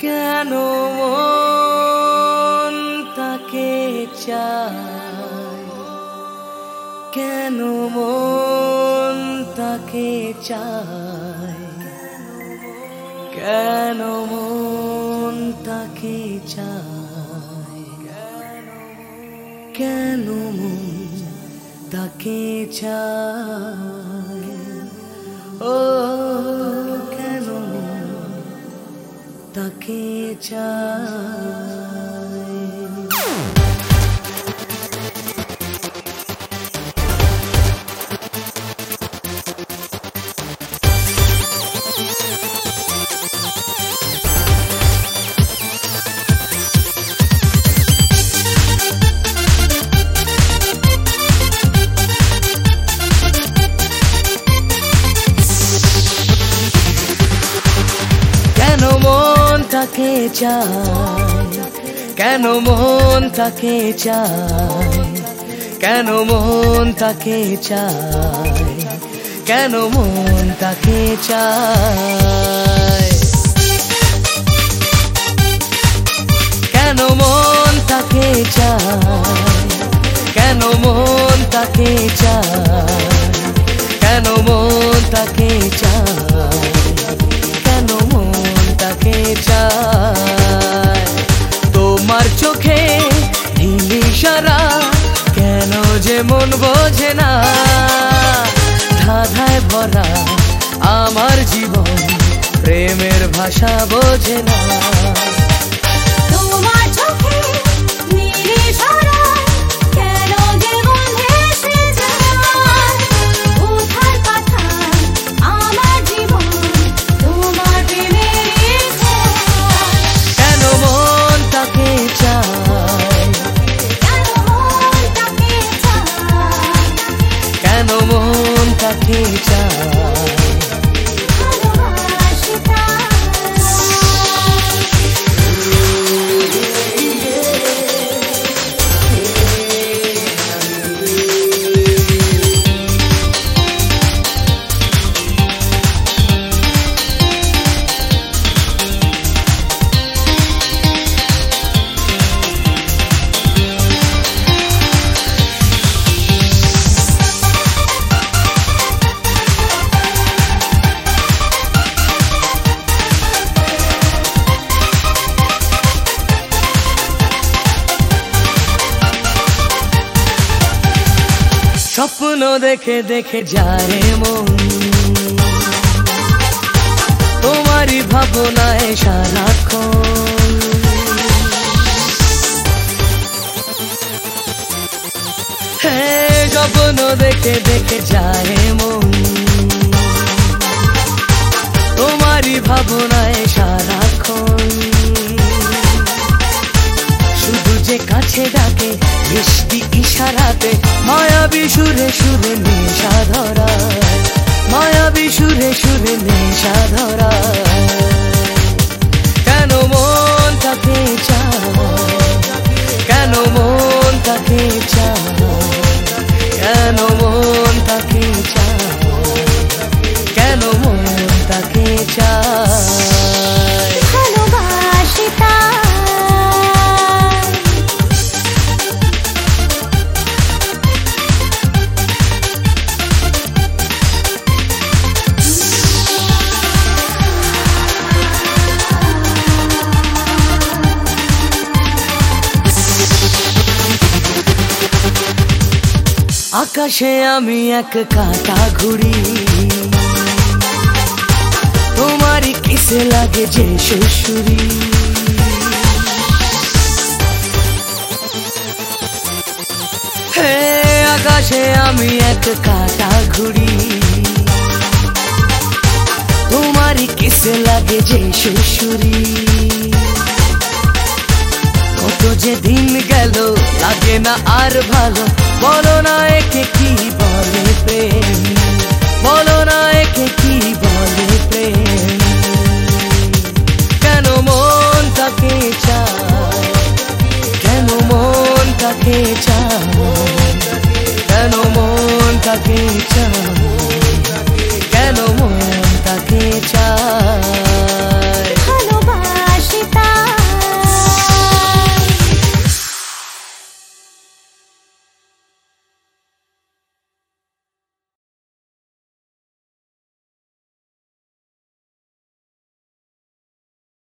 কেন মন তাকে চায়, কেন মন তাকে চায়, কেন মন তাকে চায়, কেন মন তাকে চায়, ও কেন মন তাকে চায়। কেন মন তাকে চায়, কেন মন তাকে চায়, কেন মন তাকে চায়, কেন মন তাকে চায়, কেন মন তাকে চায়, কেন মন তাকে চায়, কেন মন তাকে চায়, কেন মন তাকে চায়। তোমার চোখে ইশারা কেন যে মন বোঝে না, ধাঁধায় ভরা আমার জীবন প্রেমের ভাষা বোঝে না। তোমার চোখে ইশারা কেন যে মন ভেসে যায়, কোথায় পাঠায় আমার জীবন তোমার প্রেমের ছোঁয়ায়। কেন মন তাকে চায়, কেন মন তাকে চায়, কেন মন তাকে চায়, ভালোবাসি তাই। স্বপ্ন দেখে দেখে যায় মন, তোমারই ভাবনায় সারাক্ষণ। হ্যাঁ, স্বপ্ন দেখে দেখে যায় মন, তোমারই ভাবনায় সারাক্ষণ। শুধু যে কাছে ডাকে মিষ্টি ইশারাতে, মায়াবী সুরে সুরে নেশা ধরায়, মায়াবী সুরে সুরে নেশা ধরায়। কেন মন তাকে চায়, কেন মন তাকে চায়, কেন মন তাকে চায়, কেন মন তাকে চায়। ভালোবাসি তাই। আকাশে আমি এক কাঁটা ঘুড়ি, তোমারই কিসে লাগে যে সুরসুরি। হে, আকাশে আমি এক কাঁটা ঘুড়ি, তোমারই কিসে লাগে যে সুরসুরি। কত যে দিন গেল লাগে না আর ভালো, বলো না একে কি বলে প্রেম, বলো না একে